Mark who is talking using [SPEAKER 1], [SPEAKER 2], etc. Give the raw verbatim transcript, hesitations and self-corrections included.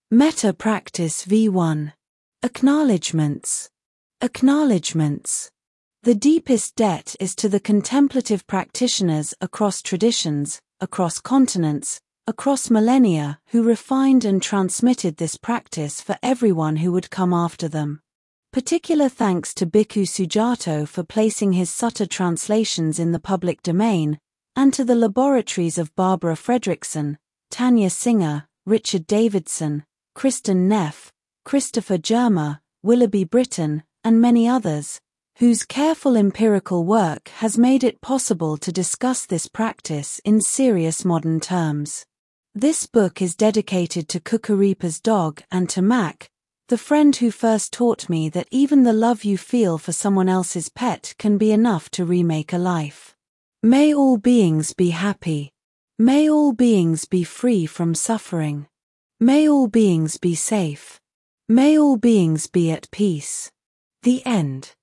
[SPEAKER 1] Metta Practice V one. Acknowledgements. Acknowledgements. The deepest debt is to the contemplative practitioners across traditions, across continents, across millennia who refined and transmitted this practice for everyone who would come after them. Particular thanks to Bhikkhu Sujato for placing his sutta translations in the public domain, and to the laboratories of Barbara Fredrickson, Tanya Singer, Richard Davidson, Kristen Neff, Christopher Germer, Willoughby Britton, and many others, whose careful empirical work has made it possible to discuss this practice in serious modern terms. This book is dedicated to Kukuripa's dog and to Mac, the friend who first taught me that even the love you feel for someone else's pet can be enough to remake a life. May all beings be happy. May all beings be free from suffering. May all beings be safe. May all beings be at peace. The end.